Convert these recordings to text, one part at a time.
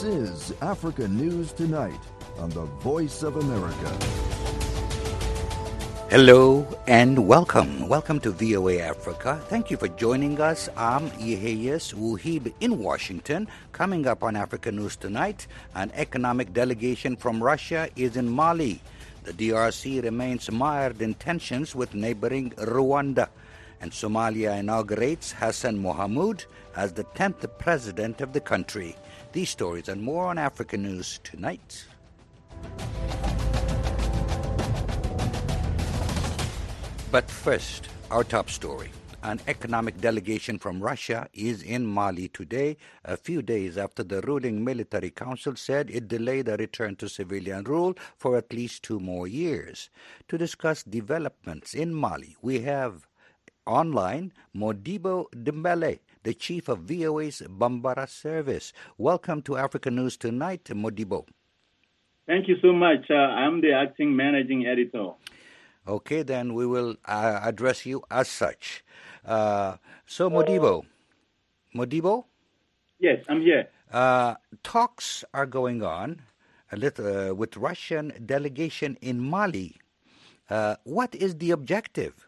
is Africa News Tonight on the Voice of America. Hello and welcome. Welcome to VOA Africa. Thank you for joining us. I'm Yeheyes Wuhib in Washington. Coming up on Africa News Tonight, an economic delegation from Russia is in Mali. The DRC remains mired in tensions with neighboring Rwanda. And Somalia inaugurates Hassan Mohamud as the 10th president of the country. These stories and more on Africa News Tonight. But first, our top story. An economic delegation from Russia is in Mali today, a few days after the ruling military council said it delayed a return to civilian rule for at least 2 more years. To discuss developments in Mali, we have online Modibo Dembele, the chief of VOA's Bambara service. Welcome to Africa News Tonight, Modibo. Thank you so much. I'm the acting managing editor. Okay, then we will address you as such. So, Modibo? Yes, I'm here. Talks are going on with Russian delegation in Mali. What is the objective?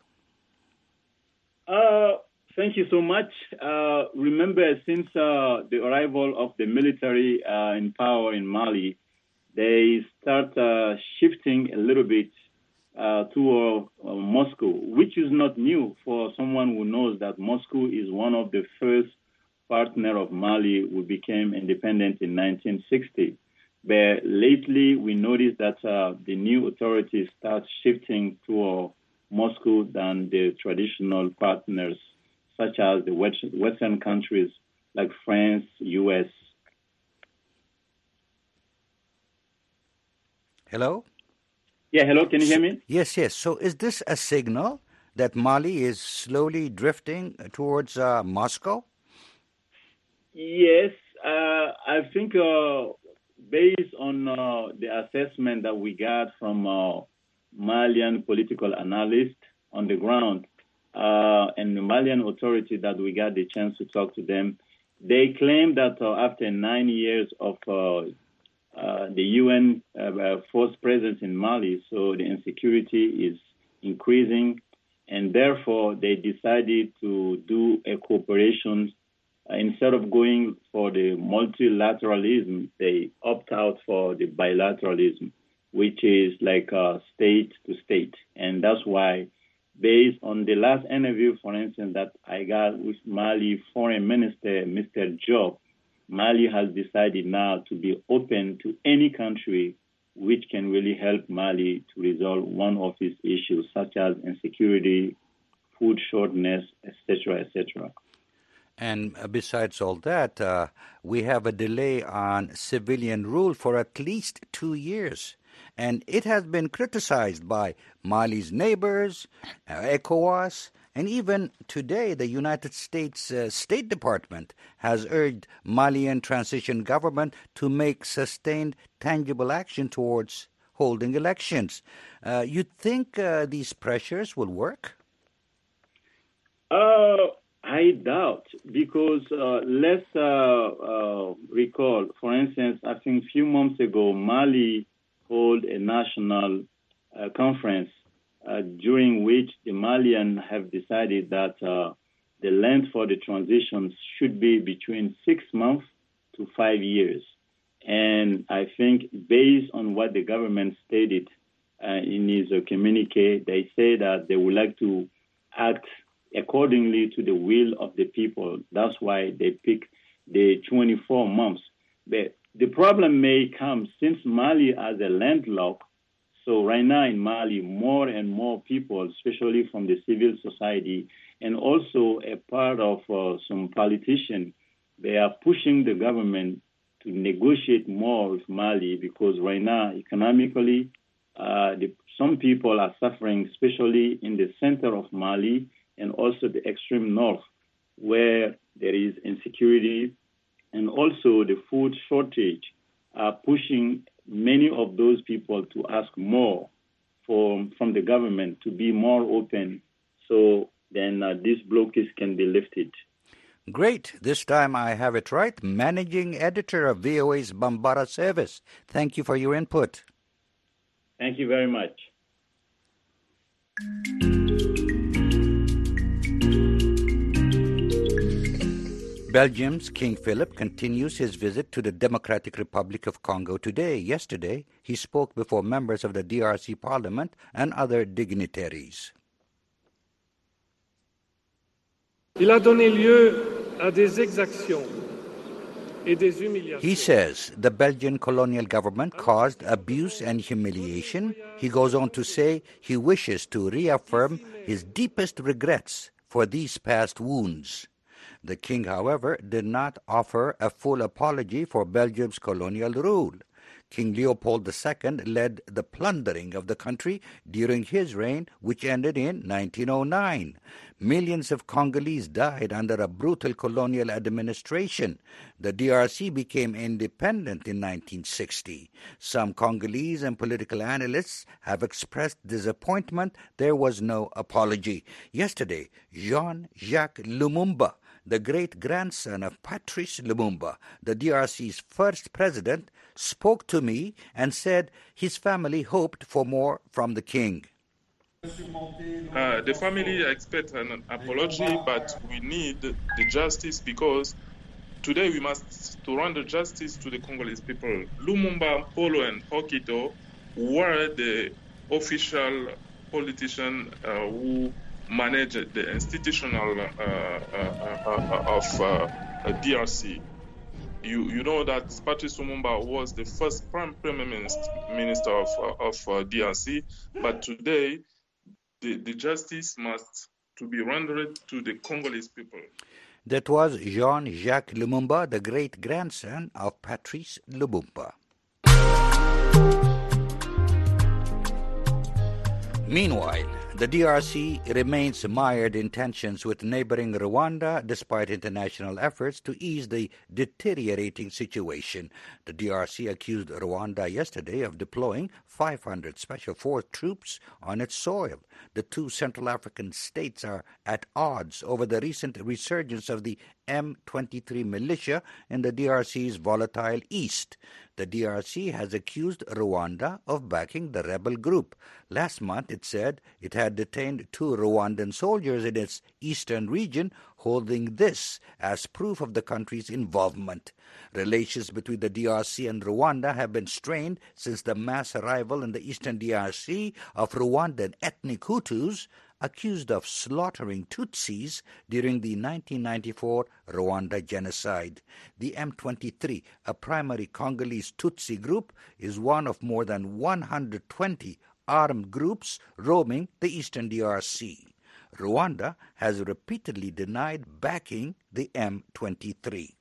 Thank you so much. Remember, since the arrival of the military in power in Mali, they start shifting a little bit toward Moscow, which is not new for someone who knows that Moscow is one of the first partner of Mali who became independent in 1960. But lately, we noticed that the new authorities start shifting toward Moscow than the traditional partners, such as the Western countries like France, U.S. Hello? Yeah, hello, can you hear me? Yes. So is this a signal that Mali is slowly drifting towards Moscow? Yes, I think based on the assessment that we got from Malian political analysts on the ground and the Malian authority that we got the chance to talk to them, they claim that after 9 years of the UN force presence in Mali, so the insecurity is increasing, and therefore they decided to do a cooperation. Instead of going for the multilateralism, they opt out for the bilateralism, which is like state to state. And that's why, based on the last interview, for instance, that I got with Mali Foreign Minister, Mr. Job, Mali has decided now to be open to any country which can really help Mali to resolve one of its issues, such as insecurity, food shortness, etc., etc. And besides all that, we have a delay on civilian rule for at least 2 years. And it has been criticized by Mali's neighbors, ECOWAS, and even today the United States State Department has urged Malian transition government to make sustained, tangible action towards holding elections. You think these pressures will work? I doubt, because let's recall, for instance, I think a few months ago, Mali held a national conference during which the Malians have decided that the length for the transition should be between 6 months to 5 years. And I think based on what the government stated in his communique, they say that they would like to act accordingly to the will of the people. That's why they pick the 24 months. But the problem may come since Mali has a landlocked. So right now in Mali, more and more people, especially from the civil society, and also a part of some politicians, they are pushing the government to negotiate more with Mali, because right now, economically, some people are suffering, especially in the center of Mali and also the extreme north, where there is insecurity and also the food shortage, are pushing many of those people to ask more from the government to be more open, so then this blockage can be lifted. Great. This time I have it right. Managing editor of VOA's Bambara service. Thank you for your input. Thank you very much. Belgium's King Philip continues his visit to the Democratic Republic of Congo today. Yesterday, he spoke before members of the DRC Parliament and other dignitaries. Il a donné lieu à des exactions et des humiliations. He says the Belgian colonial government caused abuse and humiliation. He goes on to say he wishes to reaffirm his deepest regrets for these past wounds. The king, however, did not offer a full apology for Belgium's colonial rule. King Leopold II led the plundering of the country during his reign, which ended in 1909. Millions of Congolese died under a brutal colonial administration. The DRC became independent in 1960. Some Congolese and political analysts have expressed disappointment there was no apology. Yesterday, Jean-Jacques Lumumba, the great-grandson of Patrice Lumumba, the DRC's first president, spoke to me and said his family hoped for more from the king. The family expects an apology, but we need the justice because today we must to render justice to the Congolese people. Lumumba, Polo, and Hokito were the official politicians who managed the institutional of DRC. You know that Patrice Lumumba was the first prime minister of DRC, but today the justice must to be rendered to the Congolese people. That was Jean-Jacques Lumumba, the great-grandson of Patrice Lumumba. Meanwhile, the DRC remains mired in tensions with neighboring Rwanda despite international efforts to ease the deteriorating situation. The DRC accused Rwanda yesterday of deploying 500 Special Force troops on its soil. The two Central African states are at odds over the recent resurgence of the M23 militia in the DRC's volatile east. The DRC has accused Rwanda of backing the rebel group. Last month, it said it had detained 2 Rwandan soldiers in its eastern region, holding this as proof of the country's involvement. Relations between the DRC and Rwanda have been strained since the mass arrival in the eastern DRC of Rwandan ethnic Hutus accused of slaughtering Tutsis during the 1994 Rwanda genocide. The M23, a primary Congolese Tutsi group, is one of more than 120 armed groups roaming the eastern DRC. Rwanda has repeatedly denied backing the M23.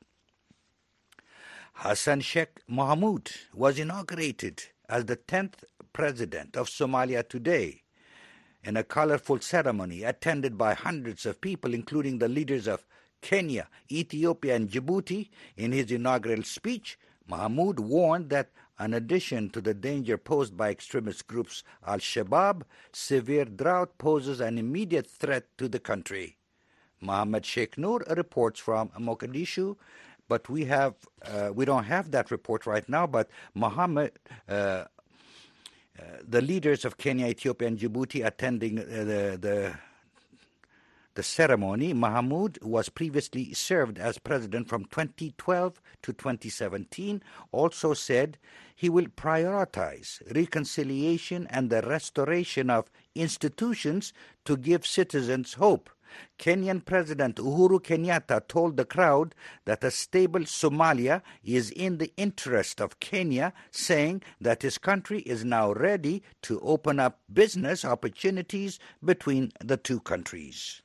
Hassan Sheikh Mohamud was inaugurated as the 10th president of Somalia today in a colorful ceremony attended by hundreds of people, including the leaders of Kenya, Ethiopia, and Djibouti. In his inaugural speech, Mohamud warned that in addition to the danger posed by extremist groups Al-Shabaab, severe drought poses an immediate threat to the country. Mohammed Sheikh Noor reports from Mogadishu, but we don't have that report right now, but Mohammed... the leaders of Kenya, Ethiopia, and Djibouti attending the ceremony. Mohamud was previously served as president from 2012 to 2017, also said he will prioritize reconciliation and the restoration of institutions to give citizens hope. Kenyan President Uhuru Kenyatta told the crowd that a stable Somalia is in the interest of Kenya, saying that his country is now ready to open up business opportunities between the two countries.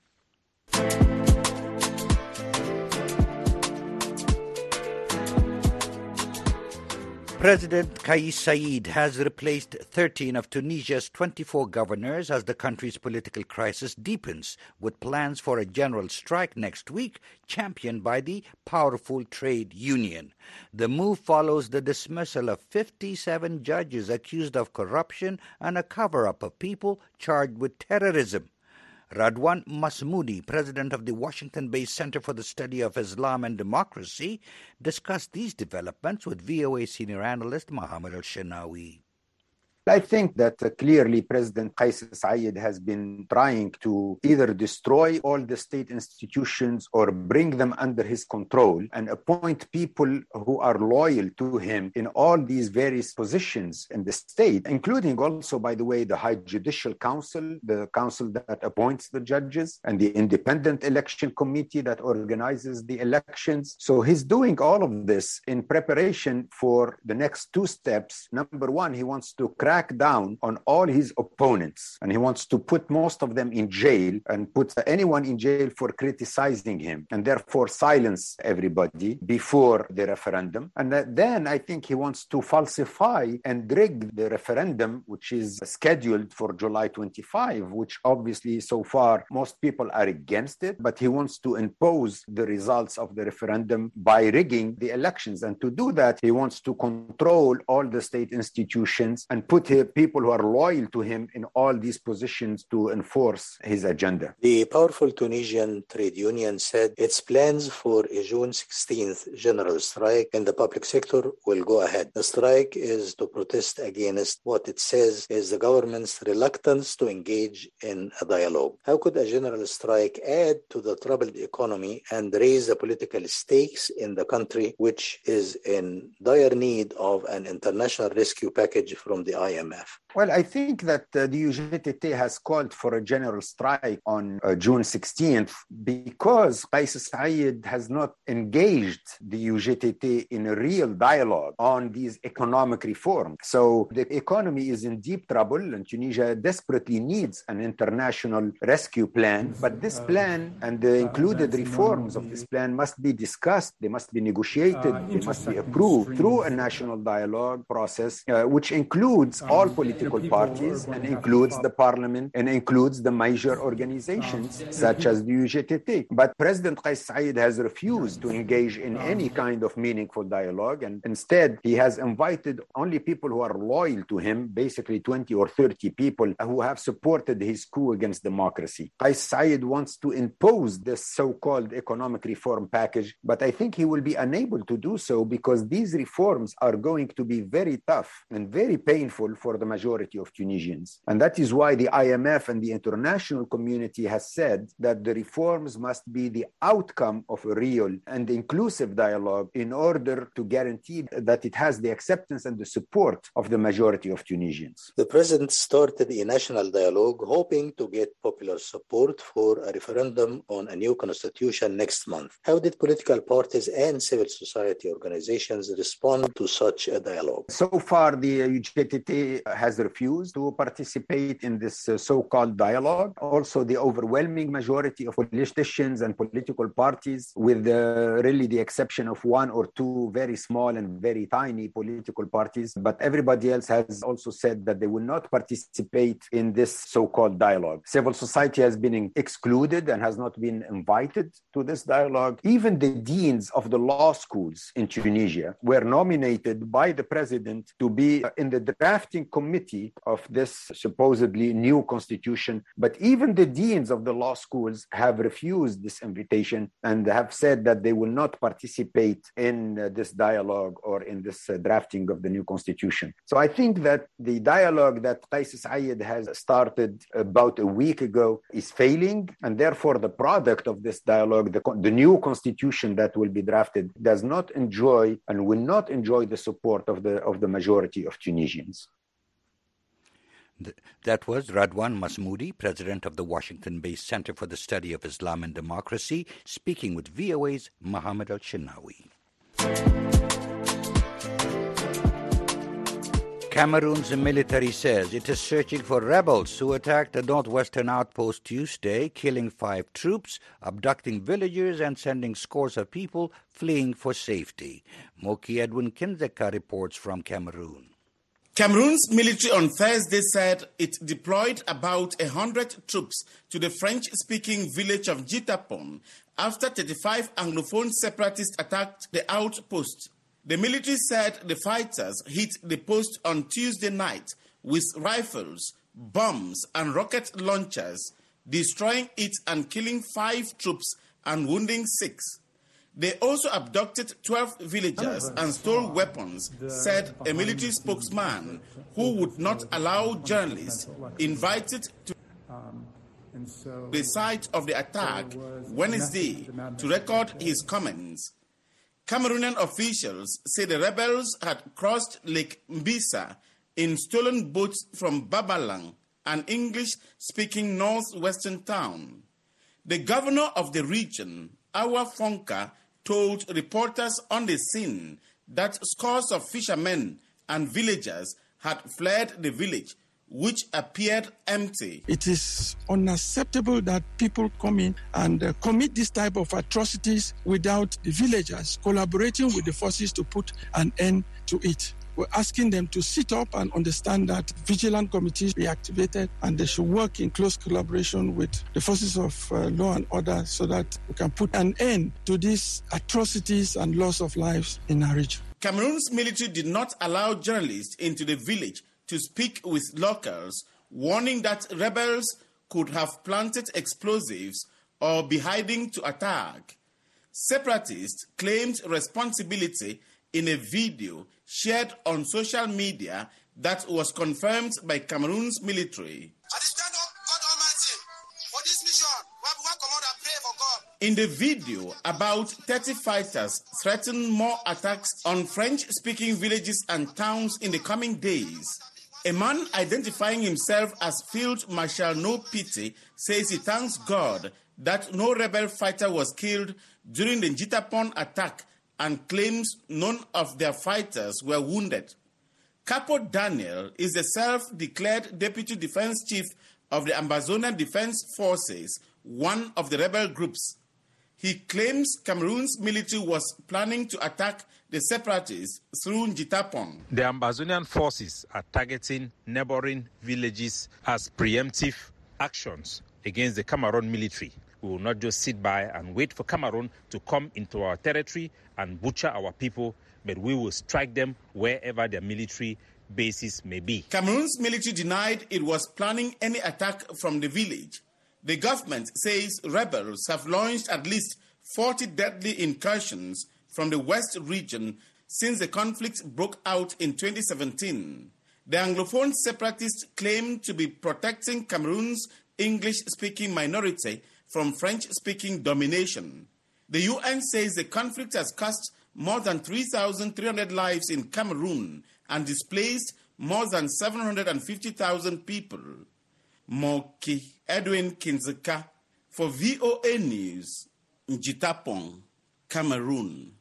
President Kais Saied has replaced 13 of Tunisia's 24 governors as the country's political crisis deepens, with plans for a general strike next week championed by the powerful trade union. The move follows the dismissal of 57 judges accused of corruption and a cover-up of people charged with terrorism. Radwan Masmoudi, president of the Washington-based Center for the Study of Islam and Democracy, discussed these developments with VOA senior analyst Mohammed Al-Shenawi. I think that clearly President Qais Said has been trying to either destroy all the state institutions or bring them under his control and appoint people who are loyal to him in all these various positions in the state, including also, by the way, the High Judicial Council, the council that appoints the judges, and the Independent Election Committee that organizes the elections. So he's doing all of this in preparation for the next two steps. Number one, he wants to crack down on all his opponents, and he wants to put most of them in jail and put anyone in jail for criticizing him, and therefore silence everybody before the referendum. And then I think he wants to falsify and rig the referendum, which is scheduled for July 25, which obviously so far most people are against it, but he wants to impose the results of the referendum by rigging the elections. And to do that, he wants to control all the state institutions and put people who are loyal to him in all these positions to enforce his agenda. The powerful Tunisian trade union said its plans for a June 16th general strike in the public sector will go ahead. The strike is to protest against what it says is the government's reluctance to engage in a dialogue. How could a general strike add to the troubled economy and raise the political stakes in the country, which is in dire need of an international rescue package from the IMF? Well, I think that the UGTT has called for a general strike on June 16th because Qais Said has not engaged the UGTT in a real dialogue on these economic reforms. So the economy is in deep trouble, and Tunisia desperately needs an international rescue plan. But this plan and the included reforms of this plan must be discussed, they must be negotiated, they must be approved through a national dialogue process, which includes all political parties and includes the parliament and includes the major organizations such as the UGTT. But President Qais Said has refused to engage in any kind of meaningful dialogue, and instead he has invited only people who are loyal to him, basically 20 or 30 people who have supported his coup against democracy. Qais Said wants to impose this so-called economic reform package, but I think he will be unable to do so because these reforms are going to be very tough and very painful for the majority of Tunisians. And that is why the IMF and the international community has said that the reforms must be the outcome of a real and inclusive dialogue in order to guarantee that it has the acceptance and the support of the majority of Tunisians. The president started a national dialogue hoping to get popular support for a referendum on a new constitution next month. How did political parties and civil society organizations respond to such a dialogue? So far, the UGTT has refused to participate in this so-called dialogue. Also, the overwhelming majority of politicians and political parties, with really the exception of one or two very small and very tiny political parties, but everybody else has also said that they will not participate in this so-called dialogue. Civil society has been excluded and has not been invited to this dialogue. Even the deans of the law schools in Tunisia were nominated by the president to be in the drafting committee of this supposedly new constitution. But even the deans of the law schools have refused this invitation and have said that they will not participate in this dialogue or in this drafting of the new constitution. So I think that the dialogue that Qais Said has started about a week ago is failing, and therefore the product of this dialogue, the new constitution that will be drafted, does not enjoy and will not enjoy the support of the majority of Tunisians. That was Radwan Masmoudi, president of the Washington-based Center for the Study of Islam and Democracy, speaking with VOA's Mohammed Al-Shenawi. Cameroon's military says it is searching for rebels who attacked a northwestern outpost Tuesday, killing 5 troops, abducting villagers, and sending scores of people fleeing for safety. Moki Edwin Kinzeka reports from Cameroon. Cameroon's military on Thursday said it deployed about 100 troops to the French-speaking village of Jitapon after 35 Anglophone separatists attacked the outpost. The military said the fighters hit the post on Tuesday night with rifles, bombs, and rocket launchers, destroying it and killing 5 troops and wounding 6. They also abducted 12 villagers and stole weapons, said a military spokesman who would not allow journalists invited to the site of the attack Wednesday to record his comments. Cameroonian officials say the rebels had crossed Lake Mbisa in stolen boats from Babalang, an English-speaking northwestern town. The governor of the region, Awa Fonka, told reporters on the scene that scores of fishermen and villagers had fled the village, which appeared empty. It is unacceptable that people come in and commit this type of atrocities without the villagers collaborating with the forces to put an end to it. We're asking them to sit up and understand that vigilant committees be activated and they should work in close collaboration with the forces of law and order so that we can put an end to these atrocities and loss of lives in our region. Cameroon's military did not allow journalists into the village to speak with locals, warning that rebels could have planted explosives or be hiding to attack. Separatists claimed responsibility in a video shared on social media that was confirmed by Cameroon's military. In the video, about 30 fighters threaten more attacks on French-speaking villages and towns in the coming days. A man identifying himself as Field Marshal No Pity says he thanks God that no rebel fighter was killed during the Jitapon attack and claims none of their fighters were wounded. Capo Daniel is the self-declared deputy defense chief of the Ambazonian Defense Forces, one of the rebel groups. He claims Cameroon's military was planning to attack the separatists through Jitapon. The Ambazonian forces are targeting neighboring villages as preemptive actions against the Cameroon military. We will not just sit by and wait for Cameroon to come into our territory and butcher our people, but we will strike them wherever their military bases may be. Cameroon's military denied it was planning any attack from the village. The government says rebels have launched at least 40 deadly incursions from the West region since the conflict broke out in 2017. The Anglophone separatists claim to be protecting Cameroon's English-speaking minority from French-speaking domination. The UN says the conflict has cost more than 3,300 lives in Cameroon and displaced more than 750,000 people. Moki Edwin Kinzeka for VOA News, Jitapon, Cameroon.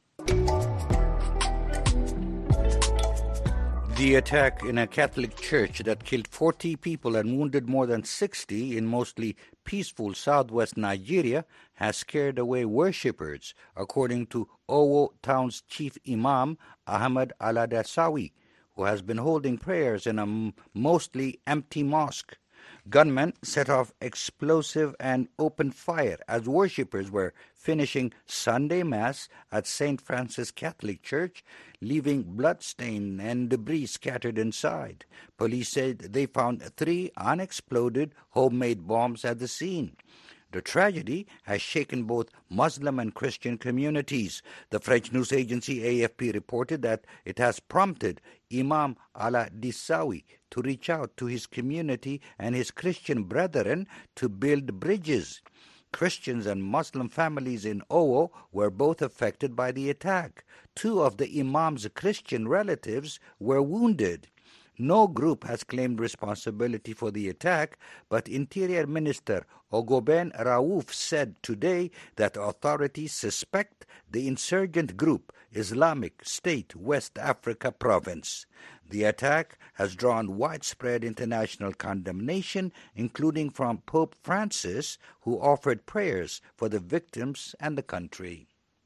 The attack in a Catholic church that killed 40 people and wounded more than 60 in mostly peaceful southwest Nigeria has scared away worshippers, according to Owo town's chief imam, Ahmed Aladasawi, who has been holding prayers in a mostly empty mosque. Gunmen set off explosive and opened fire as worshippers were finishing Sunday Mass at St. Francis Catholic Church, leaving bloodstain and debris scattered inside. Police said they found 3 unexploded homemade bombs at the scene. The tragedy has shaken both Muslim and Christian communities. The French news agency AFP reported that it has prompted Imam Aladasawi to reach out to his community and his Christian brethren to build bridges. Christians and Muslim families in Owo were both affected by the attack. 2 of the imam's Christian relatives were wounded. No group has claimed responsibility for the attack, but Interior Minister Ogoben Raouf said today that authorities suspect the insurgent group Islamic State West Africa Province. The attack has drawn widespread international condemnation, including from Pope Francis, who offered prayers for the victims and the country.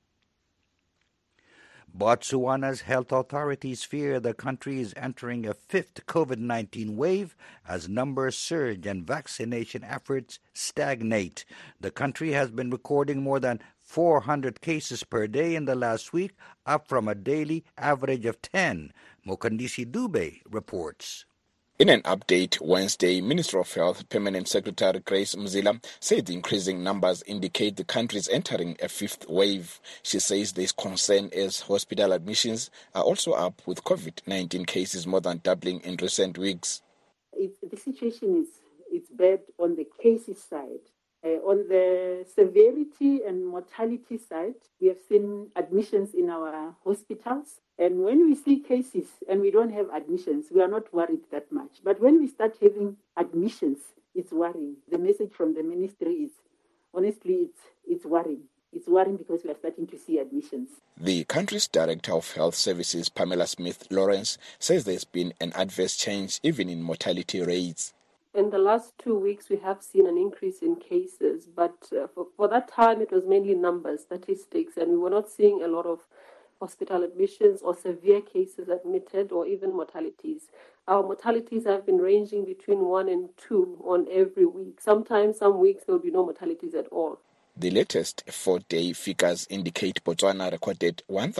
Botswana's health authorities fear the country is entering a 5th COVID-19 wave as numbers surge and vaccination efforts stagnate. The country has been recording more than 400 cases per day in the last week, up from a daily average of 10. Mokandisi Dube reports. In an update Wednesday, Minister of Health Permanent Secretary Grace Mzila said the increasing numbers indicate the country is entering a fifth wave. She says there is concern as hospital admissions are also up, with COVID-19 cases more than doubling in recent weeks. The situation is bad on the cases side. On the severity and mortality side, we have seen admissions in our hospitals. And when we see cases and we don't have admissions, we are not worried that much. But when we start having admissions, it's worrying. The message from the ministry is, honestly, it's worrying. It's worrying because we are starting to see admissions. The country's Director of Health Services, Pamela Smith-Lawrence, says there's been an adverse change even in mortality rates. In the last 2 weeks, we have seen an increase in cases, but for that time, it was mainly numbers, statistics, and we were not seeing a lot of hospital admissions or severe cases admitted or even mortalities. Our mortalities have been ranging between 1 and 2 on every week. Sometimes, some weeks, there will be no mortalities at all. The latest 4-day figures indicate Botswana recorded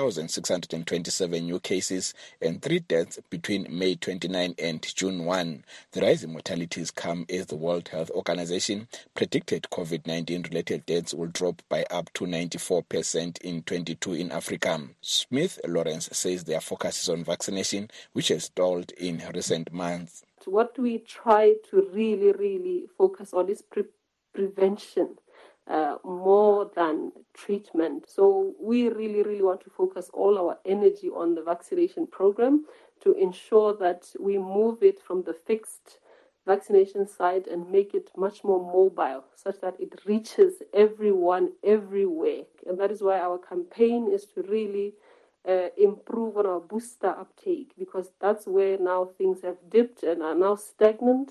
1,627 new cases and 3 deaths between May 29 and June 1. The rise in mortalities come as the World Health Organization predicted COVID-19 related deaths will drop by up to 94% in 22 in Africa. Smith-Lawrence says their focus is on vaccination, which has stalled in recent months. What we try to really focus on is prevention. More than treatment. So we really want to focus all our energy on the vaccination program to ensure that we move it from the fixed vaccination side and make it much more mobile, such that it reaches everyone everywhere. And that is why our campaign is to really improve on our booster uptake, because that's where now things have dipped and are now stagnant.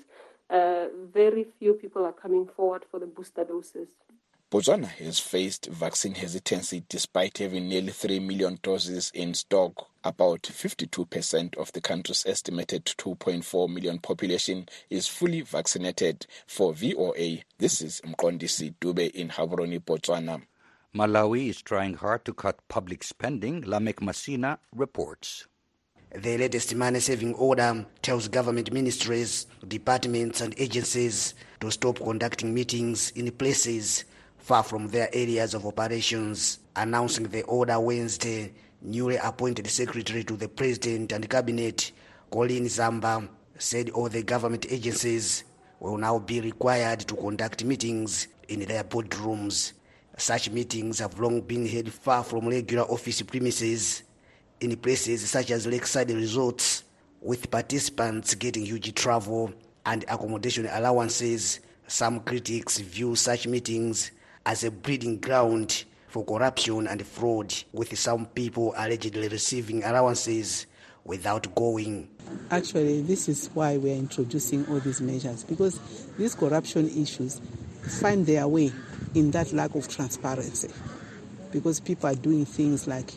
Very few people are coming forward for the booster doses. Botswana has faced vaccine hesitancy despite having nearly 3 million doses in stock. About 52% of the country's estimated 2.4 million population is fully vaccinated. For VOA, this is Mqondisi Dube in Gaborone, Botswana. Malawi is trying hard to cut public spending. Lamek Masina reports. The latest money-saving order tells government ministries, departments and agencies to stop conducting meetings in places far from their areas of operations. Announcing the order Wednesday, newly appointed Secretary to the President and Cabinet, Colleen Zamba, said all the government agencies will now be required to conduct meetings in their boardrooms. Such meetings have long been held far from regular office premises, in places such as lakeside resorts, with participants getting huge travel and accommodation allowances. Some critics view such meetings as a breeding ground for corruption and fraud, with some people allegedly receiving allowances without going. Actually, this is why we are introducing all these measures, because these corruption issues find their way in that lack of transparency, because people are doing things like,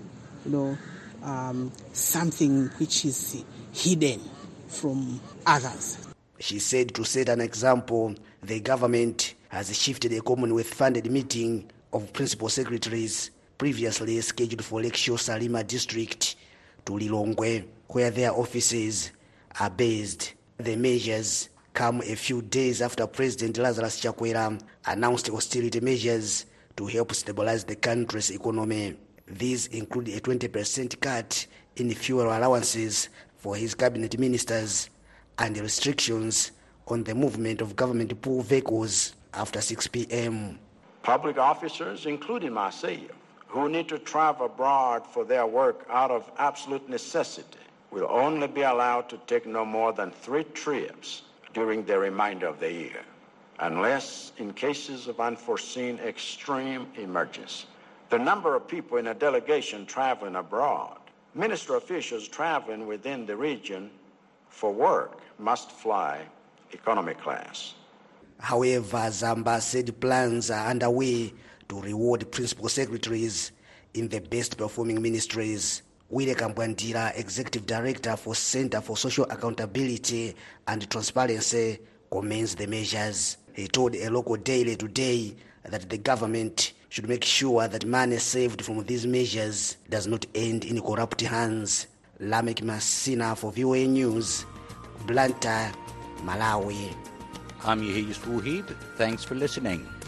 something which is hidden from others. She said to set an example, the government has shifted a Commonwealth-funded meeting of principal secretaries previously scheduled for Lake Shore Salima district to Lilongwe, where their offices are based. The measures come a few days after President Lazarus Chakwera announced austerity measures to help stabilize the country's economy. These include a 20% cut in fuel allowances for his cabinet ministers and restrictions on the movement of government pool vehicles after 6 p.m. Public officers, including myself, who need to travel abroad for their work out of absolute necessity, will only be allowed to take no more than 3 trips during the remainder of the year, unless in cases of unforeseen extreme emergency. The number of people in a delegation traveling abroad, minister officials traveling within the region for work must fly economy class. However, Zamba said plans are underway to reward principal secretaries in the best performing ministries. Wile Kambwandira, Executive Director for Center for Social Accountability and Transparency, commends the measures. He told a local daily today that the government should make sure that money saved from these measures does not end in corrupt hands. Lamek Masina for VOA News, Blantyre, Malawi. I'm Yehis Wuhib. Thanks for listening.